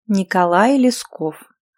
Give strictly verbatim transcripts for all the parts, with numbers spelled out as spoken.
Николай Лесков.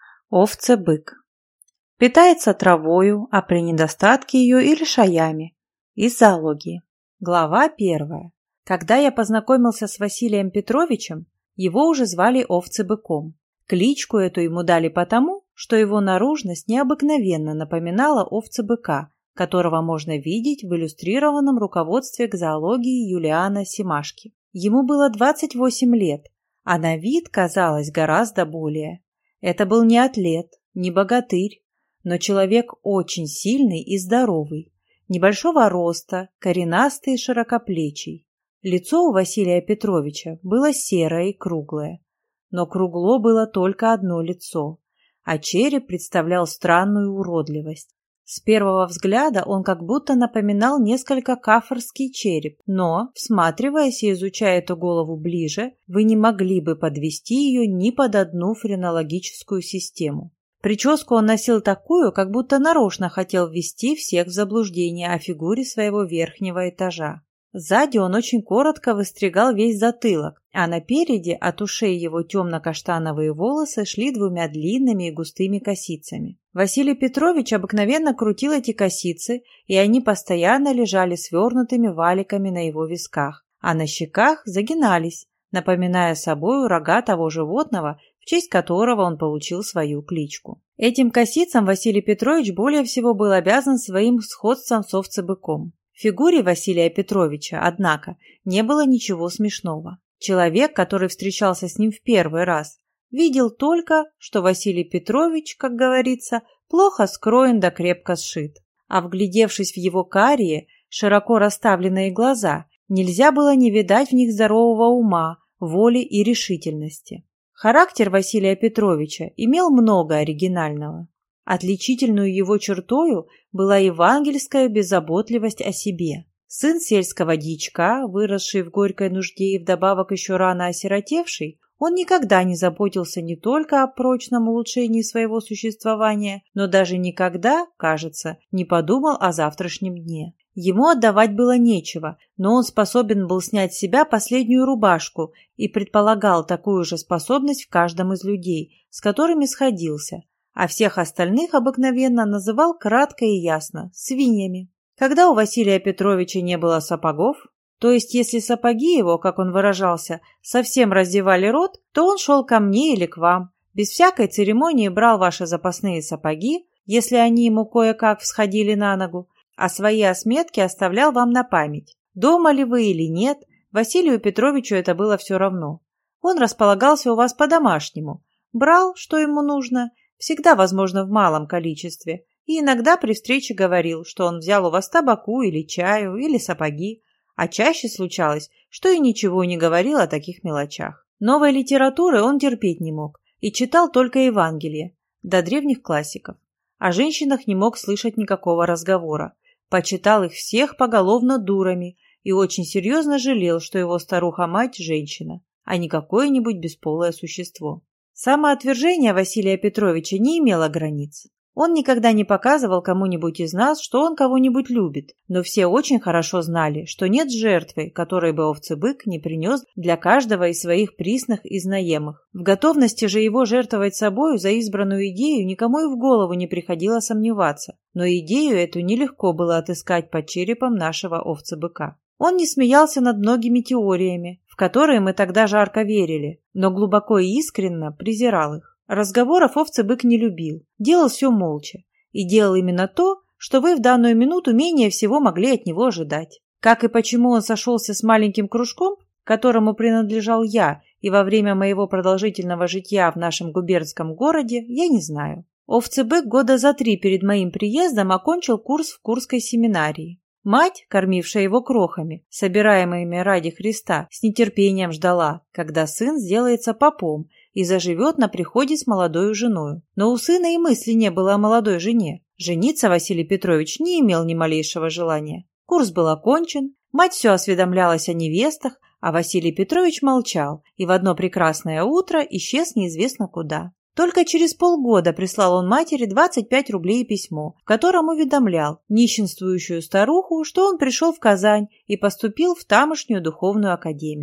Овцы-бык. Питается травою, а при недостатке ее и лишаями. Из зоологии. Глава первая. Когда я познакомился с Василием Петровичем, его уже звали Овцы-быком. Кличку эту ему дали потому, что его наружность необыкновенно напоминала овцы-быка, которого можно видеть в иллюстрированном руководстве к зоологии Юлиана Семашки. Ему было двадцать восемь лет, а на вид казалось гораздо более. Это был не атлет, не богатырь, но человек очень сильный и здоровый, небольшого роста, коренастый и широкоплечий. Лицо у Василия Петровича было серое и круглое, но кругло было только одно лицо, а череп представлял странную уродливость. С первого взгляда он как будто напоминал несколько кафорский череп, но, всматриваясь и изучая эту голову ближе, вы не могли бы подвести ее ни под одну френологическую систему. Прическу он носил такую, как будто нарочно хотел ввести всех в заблуждение о фигуре своего верхнего этажа. Сзади он очень коротко выстригал весь затылок, а напереди от ушей его темно-каштановые волосы шли двумя длинными и густыми косицами. Василий Петрович обыкновенно крутил эти косицы, и они постоянно лежали свернутыми валиками на его висках, а на щеках загинались, напоминая собою рога того животного, в честь которого он получил свою кличку. Этим косицам Василий Петрович более всего был обязан своим сходством с овцебыком. В фигуре Василия Петровича, однако, не было ничего смешного. Человек, который встречался с ним в первый раз, видел только, что Василий Петрович, как говорится, плохо скроен да крепко сшит. А вглядевшись в его карие, широко расставленные глаза, нельзя было не видать в них здорового ума, воли и решительности. Характер Василия Петровича имел много оригинального. Отличительную его чертою была евангельская беззаботливость о себе. Сын сельского дьячка, выросший в горькой нужде и вдобавок еще рано осиротевший, он никогда не заботился не только о прочном улучшении своего существования, но даже никогда, кажется, не подумал о завтрашнем дне. Ему отдавать было нечего, но он способен был снять с себя последнюю рубашку и предполагал такую же способность в каждом из людей, с которыми сходился, а всех остальных обыкновенно называл кратко и ясно – свиньями. Когда у Василия Петровича не было сапогов, то есть если сапоги его, как он выражался, совсем раздевали рот, то он шел ко мне или к вам, без всякой церемонии брал ваши запасные сапоги, если они ему кое-как всходили на ногу, а свои осметки оставлял вам на память. Дома ли вы или нет, Василию Петровичу это было все равно. Он располагался у вас по-домашнему, брал, что ему нужно, всегда, возможно, в малом количестве, и иногда при встрече говорил, что он взял у вас табаку или чаю, или сапоги, а чаще случалось, что и ничего не говорил о таких мелочах. Новой литературы он терпеть не мог и читал только Евангелие, до древних классиков. О женщинах не мог слышать никакого разговора, почитал их всех поголовно дурами и очень серьезно жалел, что его старуха-мать – женщина, а не какое-нибудь бесполое существо. Самоотвержение Василия Петровича не имело границ. Он никогда не показывал кому-нибудь из нас, что он кого-нибудь любит, но все очень хорошо знали, что нет жертвы, которой бы овцебык не принес для каждого из своих присных и знаемых. В готовности же его жертвовать собою за избранную идею никому и в голову не приходило сомневаться, но идею эту нелегко было отыскать под черепом нашего овцебыка. Он не смеялся над многими теориями, в которые мы тогда жарко верили, но глубоко и искренно презирал их. Разговоров овцебык не любил, делал все молча и делал именно то, что вы в данную минуту менее всего могли от него ожидать. Как и почему он сошелся с маленьким кружком, которому принадлежал я, и во время моего продолжительного житья в нашем губернском городе, я не знаю. Овцебык года за три перед моим приездом окончил курс в Курской семинарии. Мать, кормившая его крохами, собираемыми ради Христа, с нетерпением ждала, когда сын сделается попом и заживет на приходе с молодою женою. Но у сына и мысли не было о молодой жене. Жениться Василий Петрович не имел ни малейшего желания. Курс был окончен, мать все осведомлялась о невестах, а Василий Петрович молчал и в одно прекрасное утро исчез неизвестно куда. Только через полгода прислал он матери двадцать пять рублей и письмо, в котором уведомлял нищенствующую старуху, что он пришел в Казань и поступил в тамошнюю духовную академию.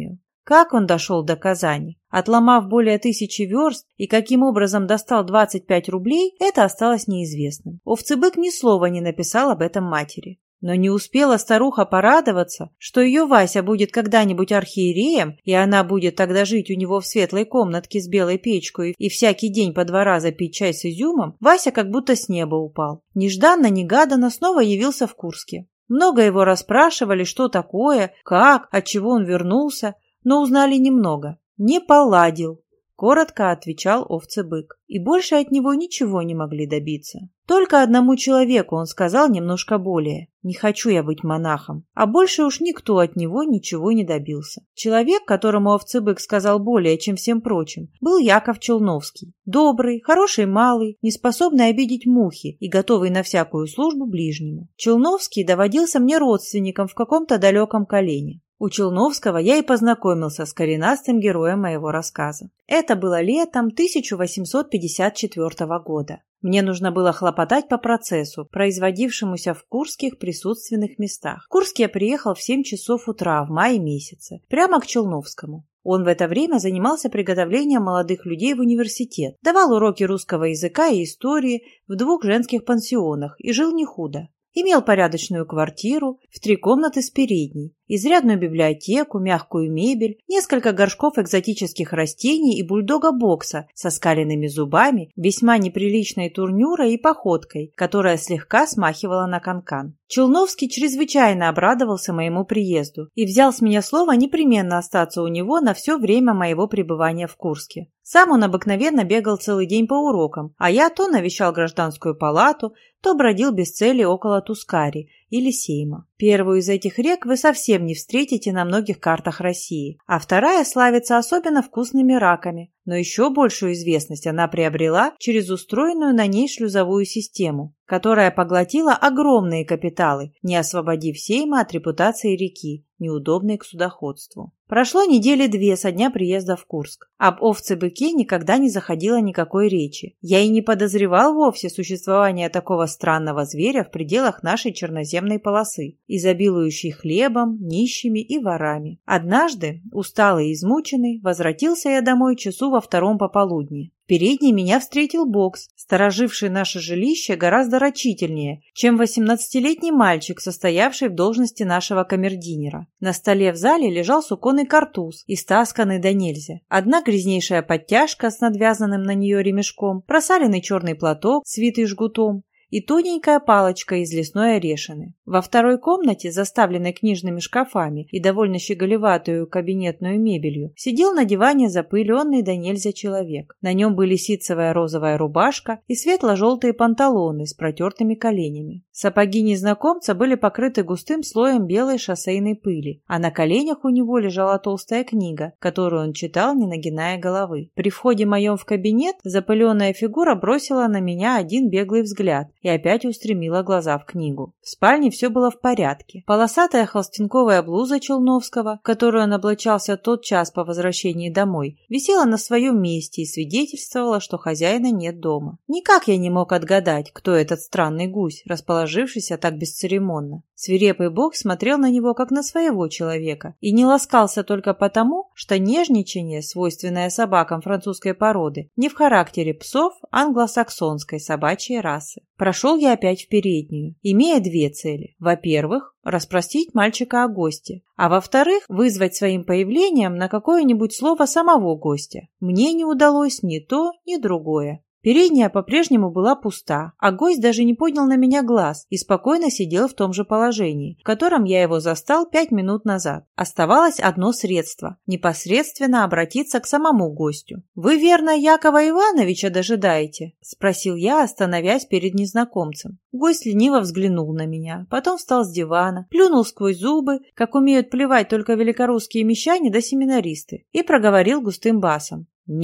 Как он дошел до Казани? Отломав более тысячи верст и каким образом достал двадцать пять рублей, это осталось неизвестным. Овцебык ни слова не написал об этом матери. Но не успела старуха порадоваться, что ее Вася будет когда-нибудь архиереем, и она будет тогда жить у него в светлой комнатке с белой печкой и всякий день по два раза пить чай с изюмом, Вася как будто с неба упал. Нежданно-негаданно снова явился в Курске. Много его расспрашивали, что такое, как, отчего он вернулся, но узнали немного. «Не поладил», — коротко отвечал овцебык, и больше от него ничего не могли добиться. Только одному человеку он сказал немножко более: «Не хочу я быть монахом», а больше уж никто от него ничего не добился. Человек, которому овцебык сказал более, чем всем прочим, был Яков Челновский. Добрый, хороший малый, неспособный обидеть мухи и готовый на всякую службу ближнему. Челновский доводился мне родственником в каком-то далеком колене. У Челновского я и познакомился с коренастым героем моего рассказа. Это было летом тысяча восемьсот пятьдесят четвёртого года. Мне нужно было хлопотать по процессу, производившемуся в курских присутственных местах. В Курск я приехал в семь часов утра в мае месяце, прямо к Челновскому. Он в это время занимался приготовлением молодых людей в университет, давал уроки русского языка и истории в двух женских пансионах и жил не худо. Имел порядочную квартиру в три комнаты с передней, изрядную библиотеку, мягкую мебель, несколько горшков экзотических растений и бульдога-бокса со скаленными зубами, весьма неприличной турнюрой и походкой, которая слегка смахивала на канкан. Челновский чрезвычайно обрадовался моему приезду и взял с меня слово непременно остаться у него на все время моего пребывания в Курске. Сам он обыкновенно бегал целый день по урокам, а я то навещал гражданскую палату, то бродил без цели около Тускари или Сейма. Первую из этих рек вы совсем не встретите на многих картах России, а вторая славится особенно вкусными раками, но еще большую известность она приобрела через устроенную на ней шлюзовую систему, которая поглотила огромные капиталы, не освободив Сейма от репутации реки, неудобной к судоходству. Прошло недели две со дня приезда в Курск. Об овце-быке никогда не заходило никакой речи. Я и не подозревал вовсе существования такого странного зверя в пределах нашей черноземной полосы, изобилующей хлебом, нищими и ворами. Однажды, усталый и измученный, возвратился я домой часу во втором пополудни. В передней меня встретил бокс, стороживший наше жилище гораздо рачительнее, чем восемнадцатилетний мальчик, состоявший в должности нашего камердинера. На столе в зале лежал суконный картуз, истасканный до нельзя. Одна грязнейшая подтяжка с надвязанным на нее ремешком, просаленный черный платок, свитый жгутом, и тоненькая палочка из лесной орешины. Во второй комнате, заставленной книжными шкафами и довольно щеголеватую кабинетную мебелью, сидел на диване запыленный до нельзя человек. На нем были ситцевая розовая рубашка и светло-желтые панталоны с протертыми коленями. Сапоги незнакомца были покрыты густым слоем белой шоссейной пыли, а на коленях у него лежала толстая книга, которую он читал, не нагиная головы. При входе моем в кабинет запыленная фигура бросила на меня один беглый взгляд и опять устремила глаза в книгу. В спальне все было в порядке. Полосатая холстинковая блуза Челновского, в которую он облачался тот час по возвращении домой, висела на своем месте и свидетельствовала, что хозяина нет дома. Никак я не мог отгадать, кто этот странный гусь, расположившийся так бесцеремонно. Свирепый бог смотрел на него, как на своего человека, и не ласкался только потому, что нежничание, свойственное собакам французской породы, не в характере псов англосаксонской собачьей расы. Прошел я опять в переднюю, имея две цели. Во-первых, расспросить мальчика о госте, а во-вторых, вызвать своим появлением на какое-нибудь слово самого гостя. Мне не удалось ни то, ни другое. Передняя по-прежнему была пуста, а гость даже не поднял на меня глаз и спокойно сидел в том же положении, в котором я его застал пять минут назад. Оставалось одно средство – непосредственно обратиться к самому гостю. «Вы, верно, Якова Ивановича дожидаете?» – спросил я, остановясь перед незнакомцем. Гость лениво взглянул на меня, потом встал с дивана, плюнул сквозь зубы, как умеют плевать только великорусские мещане да семинаристы, и проговорил густым басом: «Нет,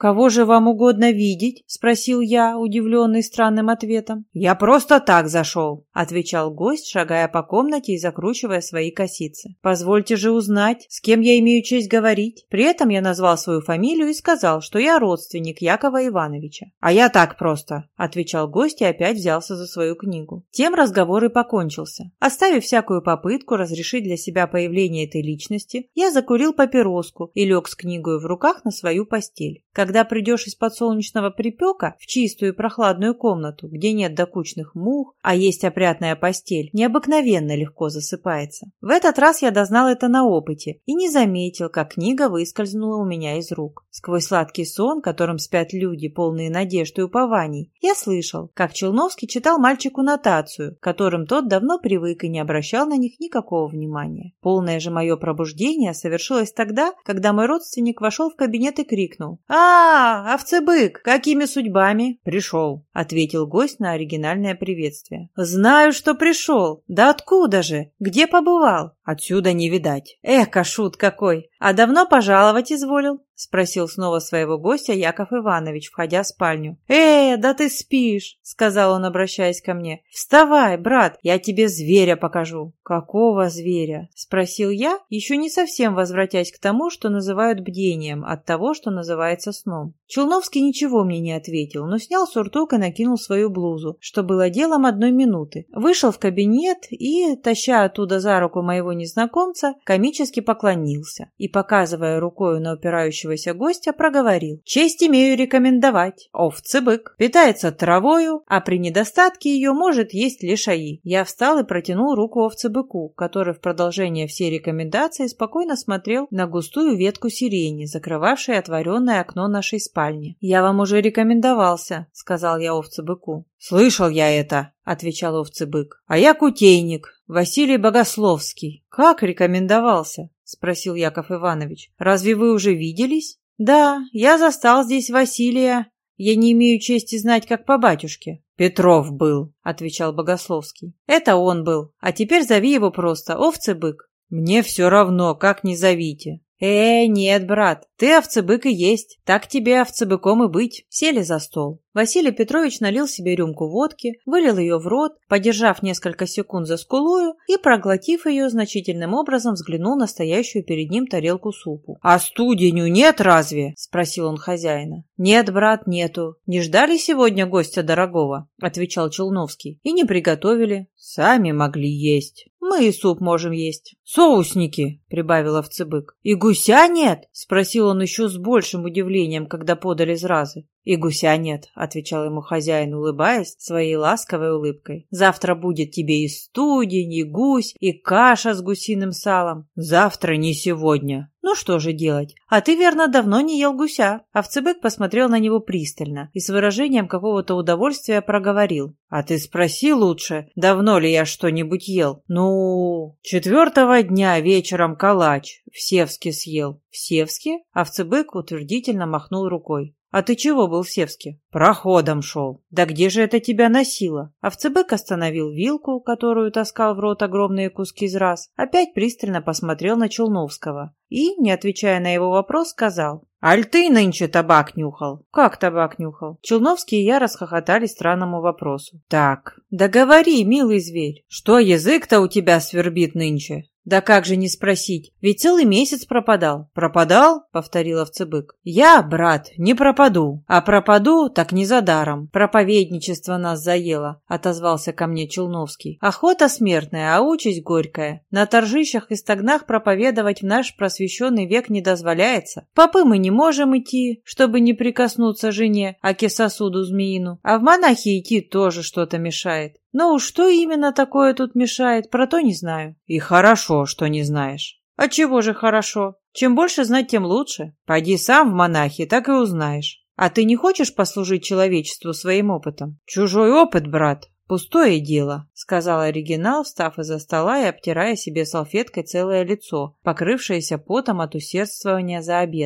«Кого же вам угодно видеть?» – спросил я, удивленный странным ответом. «Я просто так зашел», – отвечал гость, шагая по комнате и закручивая свои косицы. «Позвольте же узнать, с кем я имею честь говорить». При этом я назвал свою фамилию и сказал, что я родственник Якова Ивановича. «А я так просто», – отвечал гость и опять взялся за свою книгу. Тем разговор и покончился. Оставив всякую попытку разрешить для себя появление этой личности, я закурил папироску и лег с книгой в руках на свою постель. Когда придешь из подсолнечного припека в чистую и прохладную комнату, где нет докучных мух, а есть опрятная постель, необыкновенно легко засыпается. В этот раз я дознал это на опыте и не заметил, как книга выскользнула у меня из рук. Сквозь сладкий сон, которым спят люди, полные надежд и упований, я слышал, как Челновский читал мальчику нотацию, к которым тот давно привык и не обращал на них никакого внимания. Полное же мое пробуждение совершилось тогда, когда мой родственник вошел в кабинет и крикнул: «А, овцебык, какими судьбами?» «Пришел», — ответил гость на оригинальное приветствие. «Знаю, что пришел. Да откуда же? Где побывал?» «Отсюда не видать». «Эка, шут какой! А давно пожаловать изволил?» — спросил снова своего гостя Яков Иванович, входя в спальню. «Э, да ты спишь!» — сказал он, обращаясь ко мне. «Вставай, брат, я тебе зверя покажу». «Какого зверя?» — спросил я, еще не совсем возвратясь к тому, что называют бдением, от того, что называется сном. Челновский ничего мне не ответил, но снял сюртук и накинул свою блузу, что было делом одной минуты. Вышел в кабинет и, таща оттуда за руку моего незнакомца, комически поклонился и, показывая рукою на упирающегося гостя, проговорил: «Честь имею рекомендовать. Овцебык питается травою, а при недостатке ее может есть лишаи». Я встал и протянул руку овцебыку, который в продолжение всей рекомендации спокойно смотрел на густую ветку сирени, закрывавшей отворенное окно нашей спальни. «Я вам уже рекомендовался», — сказал я овцебыку. «Слышал я это», — отвечал овцебык. «А я кутейник, Василий Богословский». «Как рекомендовался?» — спросил Яков Иванович. «Разве вы уже виделись?» «Да, я застал здесь Василия. Я не имею чести знать, как по батюшке». «Петров был», — отвечал Богословский. «Это он был. А теперь зови его просто овцебык». «Мне все равно, как ни зовите». «Э, нет, брат, ты овцебык и есть, так тебе овцебыком и быть». Сели за стол. Василий Петрович налил себе рюмку водки, вылил ее в рот, подержав несколько секунд за скулою и, проглотив ее, значительным образом взглянул на стоящую перед ним тарелку супу. «А студеню нет разве?» – спросил он хозяина. «Нет, брат, нету. Не ждали сегодня гостя дорогого?» – отвечал Челновский. «И не приготовили. Сами могли есть. Мы и суп можем есть». «Соусники», – прибавил овцебык. «И гуся нет?» – спросил он еще с большим удивлением, когда подали зразы. «И гуся нет», — отвечал ему хозяин, улыбаясь своей ласковой улыбкой. «Завтра будет тебе и студень, и гусь, и каша с гусиным салом». «Завтра, не сегодня». «Ну что же делать? А ты, верно, давно не ел гуся». Овцебык посмотрел на него пристально и с выражением какого-то удовольствия проговорил: «А ты спроси лучше, давно ли я что-нибудь ел?» «Ну, четвертого дня вечером калач в Севске съел». «В Севске?» Овцебык утвердительно махнул рукой. «А ты чего был в Севске?» «Проходом шел». «Да где же это тебя носило?» Овцебык остановил вилку, которую таскал в рот огромные куски зраз, опять пристально посмотрел на Челновского и, не отвечая на его вопрос, сказал: «Аль ты нынче табак нюхал?» «Как табак нюхал?» Челновский и я расхохотались странному вопросу. «Так, да говори, милый зверь, что язык-то у тебя свербит нынче?» «Да как же не спросить, ведь целый месяц пропадал». «Пропадал?» — повторил овцебык. «Я, брат, не пропаду, а пропаду, так не за даром. Проповедничество нас заело», — отозвался ко мне Челновский. «Охота смертная, а участь горькая. На торжищах и стогнах проповедовать в наш просвещенный век не дозволяется. Попы мы не можем идти, чтобы не прикоснуться жене, аки сосуду змеину, а в монахи идти тоже что-то мешает. Но уж что именно такое тут мешает, про то не знаю». «И хорошо, что не знаешь». «А чего же хорошо? Чем больше знать, тем лучше. Пойди сам в монахи, так и узнаешь. А ты не хочешь послужить человечеству своим опытом?» «Чужой опыт, брат, пустое дело», — сказал оригинал, встав из-за стола и обтирая себе салфеткой целое лицо, покрывшееся потом от усердствования за обедом.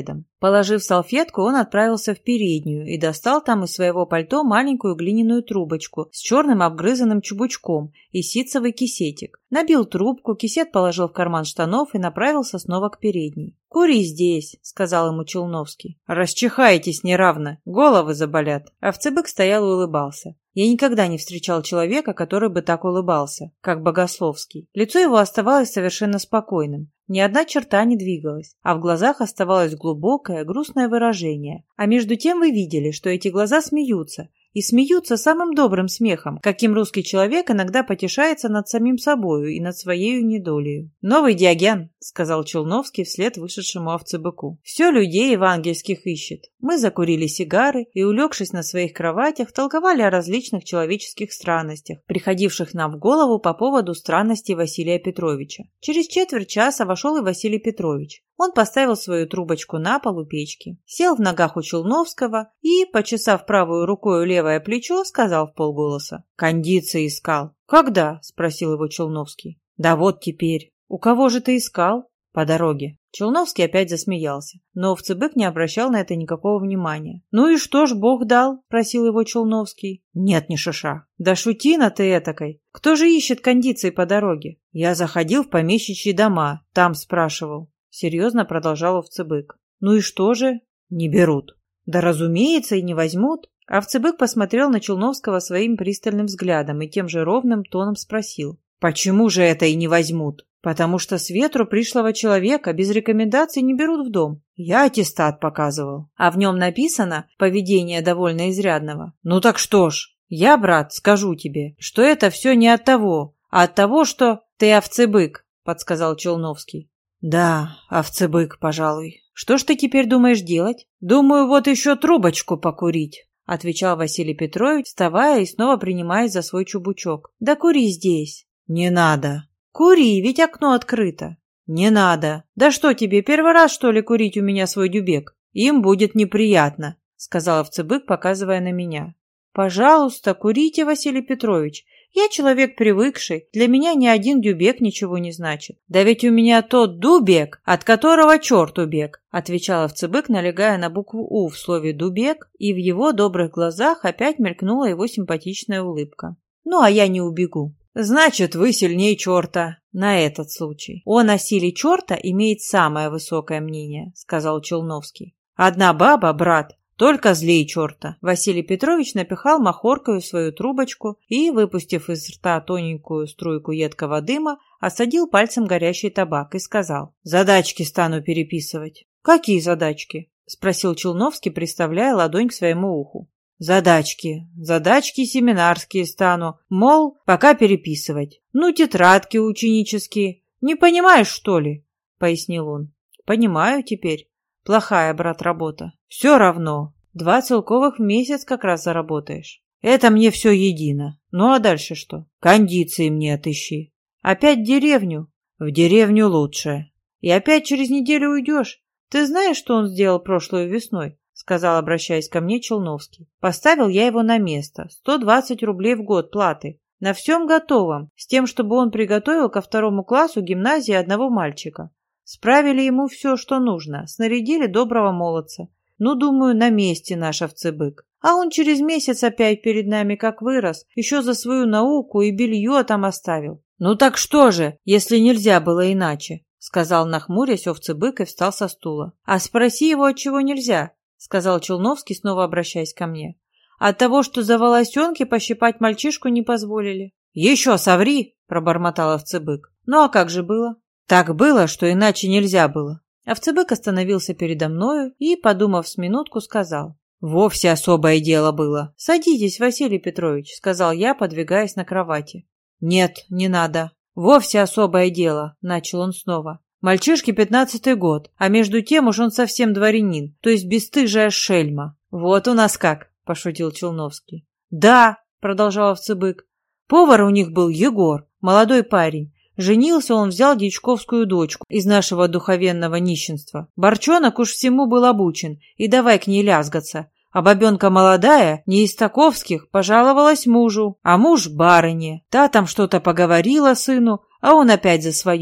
Положив салфетку, он отправился в переднюю и достал там из своего пальто маленькую глиняную трубочку с черным обгрызанным чубучком и ситцевый кисетик. Набил трубку, кисет положил в карман штанов и направился снова к передней. «Кури здесь», — сказал ему Челновский. «Расчихаетесь неравно, головы заболят». Овцебык стоял и улыбался. Я никогда не встречал человека, который бы так улыбался, как Богословский. Лицо его оставалось совершенно спокойным. Ни одна черта не двигалась, а в глазах оставалось глубокое, грустное выражение. А между тем вы видели, что эти глаза смеются, и смеются самым добрым смехом, каким русский человек иногда потешается над самим собою и над своею недолею. «Новый Диоген», — сказал Челновский вслед вышедшему овцебыку. «Все людей евангельских ищет». Мы закурили сигары и, улегшись на своих кроватях, толковали о различных человеческих странностях, приходивших нам в голову по поводу странностей Василия Петровича. Через четверть часа вошел и Василий Петрович. Он поставил свою трубочку на пол у печки, сел в ногах у Челновского и, почесав правую рукой левое плечо, сказал вполголоса: «Кондиции искал». «Когда?» – спросил его Челновский. «Да вот теперь». «У кого же ты искал?» «По дороге». Челновский опять засмеялся, но овцебык не обращал на это никакого внимания. «Ну и что ж Бог дал?» – просил его Челновский. «Нет, ни шиша». «Да шутина ты этакой. Кто же ищет кондиции по дороге?» «Я заходил в помещичьи дома, там спрашивал». Серьезно продолжал овцебык. «Ну и что же?» «Не берут». «Да разумеется, и не возьмут». Овцебык посмотрел на Челновского своим пристальным взглядом и тем же ровным тоном спросил: «Почему же это и не возьмут?» «Потому что с ветру пришлого человека без рекомендаций не берут в дом. Я аттестат показывал. А в нем написано «поведение довольно изрядного». Ну так что ж, я, брат, скажу тебе, что это все не от того, а от того, что ты овцебык», подсказал Челновский. «Да, овцебык, пожалуй. Что ж ты теперь думаешь делать?» «Думаю, вот еще трубочку покурить», — отвечал Василий Петрович, вставая и снова принимаясь за свой чубучок. «Да кури здесь». «Не надо». «Кури, ведь окно открыто». «Не надо. Да что тебе, первый раз, что ли, курить у меня свой дюбек? Им будет неприятно», — сказал овцебык, показывая на меня. «Пожалуйста, курите, Василий Петрович. Я человек привыкший, для меня ни один дюбек ничего не значит». «Да ведь у меня тот дубек, от которого черт убег», — отвечал овцебык, налегая на букву «У» в слове «дубек», и в его добрых глазах опять мелькнула его симпатичная улыбка. «Ну, а я не убегу». «Значит, вы сильнее черта на этот случай». «Он о силе черта имеет самое высокое мнение», — сказал Челновский. «Одна баба, брат, только злей черта». Василий Петрович напихал махоркою в свою трубочку и, выпустив из рта тоненькую струйку едкого дыма, осадил пальцем горящий табак и сказал: «Задачки стану переписывать». «Какие задачки?» — спросил Челновский, приставляя ладонь к своему уху. «Задачки, задачки семинарские стану, мол, пока переписывать. Ну, тетрадки ученические. Не понимаешь, что ли?» — пояснил он. «Понимаю теперь. Плохая, брат, работа. Все равно. Два целковых в месяц как раз заработаешь. Это мне все едино. Ну, а дальше что? Кондиции мне отыщи. Опять в деревню? В деревню лучше. И опять через неделю уйдешь. Ты знаешь, что он сделал прошлой весной?» — сказал, обращаясь ко мне, Челновский. «Поставил я его на место. сто двадцать рублей в год платы. На всем готовом, с тем, чтобы он приготовил ко второму классу гимназии одного мальчика. Справили ему все, что нужно, снарядили доброго молодца. Ну, думаю, на месте наш овцебык. А он через месяц опять перед нами как вырос, еще за свою науку и белье там оставил». «Ну так что же, если нельзя было иначе?» — сказал, нахмурясь, овцебык и встал со стула. «А спроси его, отчего нельзя?» — сказал Челновский, снова обращаясь ко мне. «От того, что за волосенки пощипать мальчишку не позволили». «Еще соври!» — пробормотал овцебык. «Ну а как же было?» «Так было, что иначе нельзя было». Овцебык остановился передо мною и, подумав с минутку, сказал: «Вовсе особое дело было». «Садитесь, Василий Петрович», — сказал я, подвигаясь на кровати. «Нет, не надо. Вовсе особое дело», — начал он снова. «Мальчишке пятнадцатый год, а между тем уж он совсем дворянин, то есть бесстыжая шельма». «Вот у нас как», — пошутил Челновский. «Да», — продолжал овцебык, — «повар у них был Егор, молодой парень. Женился он, взял дьячковскую дочку из нашего духовенного нищенства. Борчонок уж всему был обучен, и давай к ней лязгаться. А бабенка молодая, не из таковских, пожаловалась мужу, а муж барыне. Та там что-то поговорила сыну, а он опять за свое.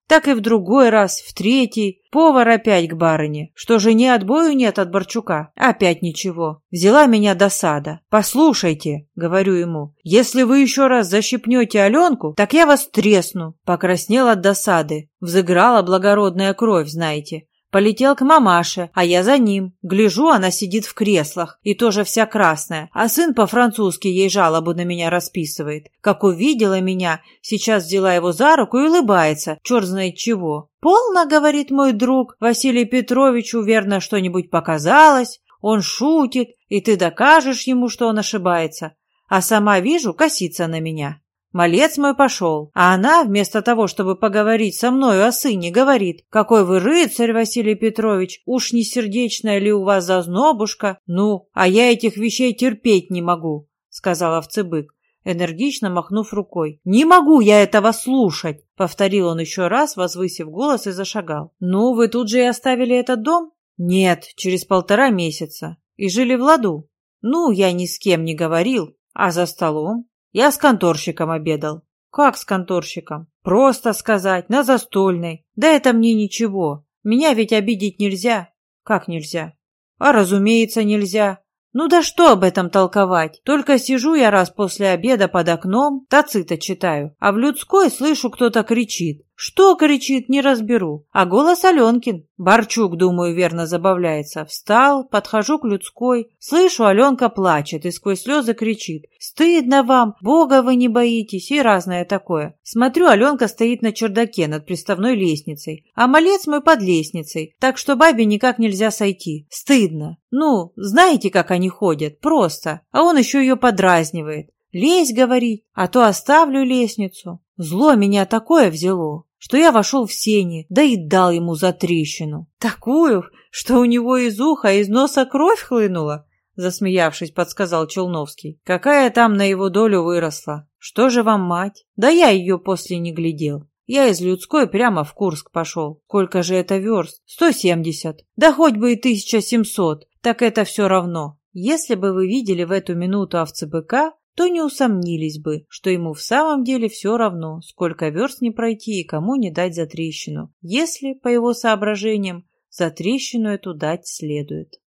Так и в другой раз, в третий. Повар опять к барыне. Что же ни отбою нет от Борчука? Опять ничего. Взяла меня досада. «Послушайте», — говорю ему, — «если вы еще раз защипнете Аленку, так я вас тресну». Покраснел от досады. Взыграла благородная кровь, знаете. Полетел к мамаше, а я за ним. Гляжу, она сидит в креслах, и тоже вся красная, а сын по-французски ей жалобу на меня расписывает. Как увидела меня, сейчас взяла его за руку и улыбается, черт знает чего. «Полно, — говорит мой друг, — Василию Петровичу верно что-нибудь показалось, он шутит, и ты докажешь ему, что он ошибается». А сама вижу, косится на меня. Малец мой пошел, а она, вместо того, чтобы поговорить со мною о сыне, говорит: «Какой вы рыцарь, Василий Петрович, уж не сердечная ли у вас зазнобушка? Ну, а я этих вещей терпеть не могу», — сказал овцебык, энергично махнув рукой. «Не могу я этого слушать», — повторил он еще раз, возвысив голос, и зашагал. «Ну, вы тут же и оставили этот дом?» «Нет, через полтора месяца. И жили в ладу». «Ну, я ни с кем не говорил, а за столом?» «Я с конторщиком обедал». «Как с конторщиком?» «Просто сказать, на застольной. Да это мне ничего. Меня ведь обидеть нельзя». «Как нельзя?» «А разумеется, нельзя. Ну да что об этом толковать? Только сижу я раз после обеда под окном, Тацита читаю, а в людской слышу, кто-то кричит. Что кричит, не разберу. А голос Аленкин. Борчук, думаю, верно забавляется. Встал, подхожу к людской. Слышу, Аленка плачет и сквозь слезы кричит: «Стыдно вам, Бога вы не боитесь», и разное такое. Смотрю, Аленка стоит на чердаке над приставной лестницей, а малец мой под лестницей, так что бабе никак нельзя сойти. Стыдно. Ну, знаете, как они ходят? Просто. А он еще ее подразнивает. «Лезь, — говорит, — а то оставлю лестницу». Зло меня такое взяло, что я вошел в сени, да и дал ему затрещину. Такую, что у него из уха, из носа кровь хлынула, засмеявшись, подсказал Челновский. Какая там на его долю выросла? Что же вам мать? Да я ее после не глядел. Я из людской прямо в Курск пошел. Сколько же это верст? Сто семьдесят. Да хоть бы и тысяча семьсот, так это все равно. Если бы вы видели в эту минуту овцебыка, то не усомнились бы, что ему в самом деле все равно, сколько верст не пройти и кому не дать затрещину, если, по его соображениям, затрещину эту дать следует.